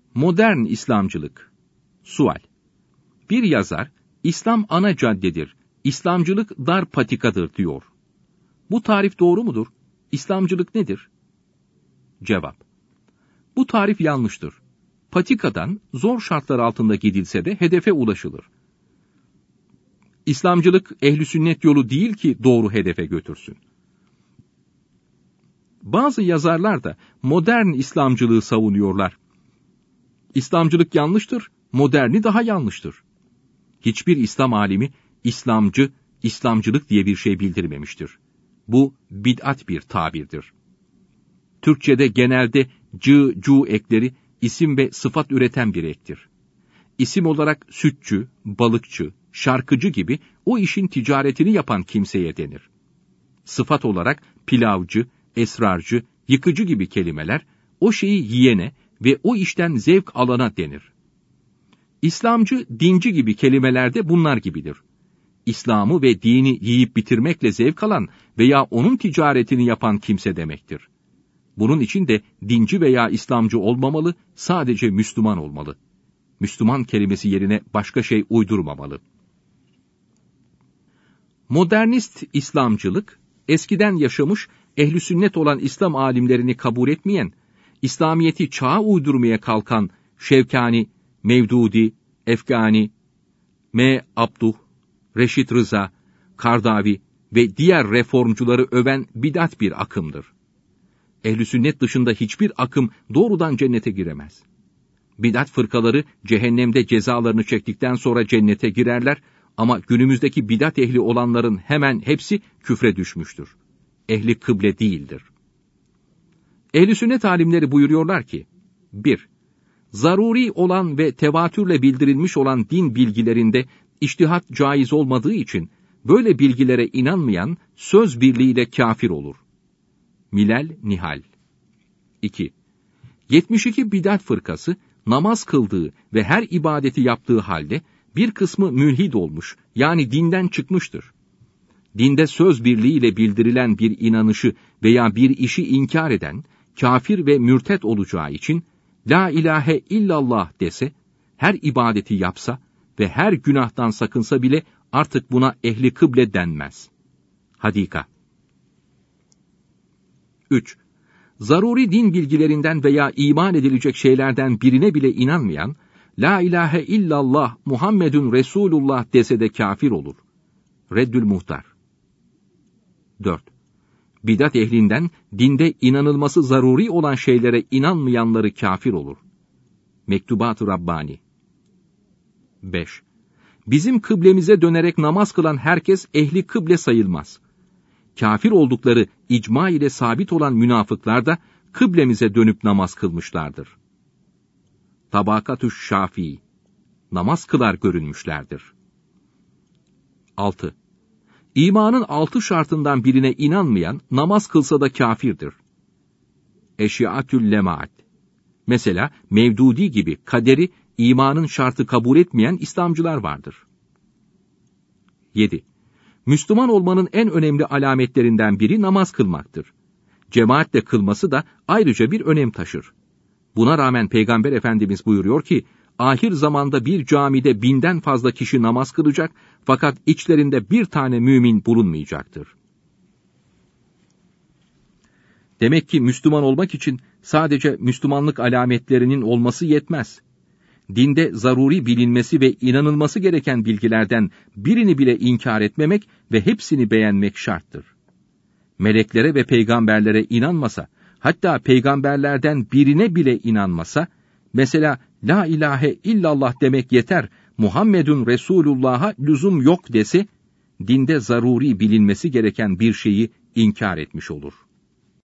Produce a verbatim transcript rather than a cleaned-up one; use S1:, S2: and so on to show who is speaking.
S1: Modern İslamcılık. Sual. Bir yazar, İslam ana caddedir, İslamcılık dar patikadır diyor. Bu tarif doğru mudur? İslamcılık nedir? Cevap. Bu tarif yanlıştır. Patikadan zor şartlar altında gidilse de hedefe ulaşılır. İslamcılık ehl-i sünnet yolu değil ki doğru hedefe götürsün. Bazı yazarlar da modern İslamcılığı savunuyorlar. İslamcılık yanlıştır, moderni daha yanlıştır. Hiçbir İslam alimi İslamcı, İslamcılık diye bir şey bildirmemiştir. Bu bid'at bir tabirdir. Türkçe'de genelde cı, cu ekleri isim ve sıfat üreten bir ektir. İsim olarak sütçü, balıkçı, şarkıcı gibi o işin ticaretini yapan kimseye denir. Sıfat olarak pilavcı, esrarcı, yıkıcı gibi kelimeler o şeyi yiyene ve o işten zevk alana denir. İslamcı, dinci gibi kelimeler de bunlar gibidir. İslam'ı ve dini yiyip bitirmekle zevk alan veya onun ticaretini yapan kimse demektir. Bunun için de dinci veya İslamcı olmamalı, sadece Müslüman olmalı. Müslüman kelimesi yerine başka şey uydurmamalı. Modernist İslamcılık, eskiden yaşamış, ehl-i sünnet olan İslam alimlerini kabul etmeyen, İslamiyeti çağa uydurmaya kalkan Şevkani, Mevdudi, Efgani, M. Abduh, Reşit Rıza, Kardavi ve diğer reformcuları öven bid'at bir akımdır. Ehl-i sünnet dışında hiçbir akım doğrudan cennete giremez. Bid'at fırkaları cehennemde cezalarını çektikten sonra cennete girerler ama günümüzdeki bid'at ehli olanların hemen hepsi küfre düşmüştür. Ehli kıble değildir. Ehl-i sünnet alimleri buyuruyorlar ki, bir Zaruri olan ve tevatürle bildirilmiş olan din bilgilerinde içtihat caiz olmadığı için böyle bilgilere inanmayan söz birliğiyle kafir olur. Milal Nihal. iki yetmiş iki bid'at fırkası namaz kıldığı ve her ibadeti yaptığı halde bir kısmı mülhid olmuş, yani dinden çıkmıştır. Dinde söz birliğiyle bildirilen bir inanışı veya bir işi inkar eden, kafir ve mürtet olacağı için, La ilahe illallah dese, her ibadeti yapsa ve her günahtan sakınsa bile artık buna ehli kıble denmez. Hadika. üç Zaruri din bilgilerinden veya iman edilecek şeylerden birine bile inanmayan, La ilahe illallah Muhammedun Resulullah dese de kafir olur. Reddül Muhtar. dört Bidat ehlinden dinde inanılması zaruri olan şeylere inanmayanları kafir olur. Mektubat-ı Rabbani. beş Bizim kıblemize dönerek namaz kılan herkes ehli kıble sayılmaz. Kafir oldukları icma ile sabit olan münafıklar da kıblemize dönüp namaz kılmışlardır. Tabakatü Şafii. Namaz kılar görünmüşlerdir. altı İmanın altı şartından birine inanmayan namaz kılsa da kafirdir. Eşiatül Lemaat. Mesela Mevdudi gibi kaderi imanın şartı kabul etmeyen İslamcılar vardır. yedi Müslüman olmanın en önemli alametlerinden biri namaz kılmaktır. Cemaatle kılması da ayrıca bir önem taşır. Buna rağmen Peygamber Efendimiz buyuruyor ki, ahir zamanda bir camide binden fazla kişi namaz kılacak, fakat içlerinde bir tane mümin bulunmayacaktır. Demek ki Müslüman olmak için sadece Müslümanlık alametlerinin olması yetmez. Dinde zaruri bilinmesi ve inanılması gereken bilgilerden birini bile inkar etmemek ve hepsini beğenmek şarttır. Meleklere ve peygamberlere inanmasa, hatta peygamberlerden birine bile inanmasa, mesela La ilahe illallah demek yeter, Muhammedun Resulullah'a lüzum yok dese, dinde zaruri bilinmesi gereken bir şeyi inkar etmiş olur.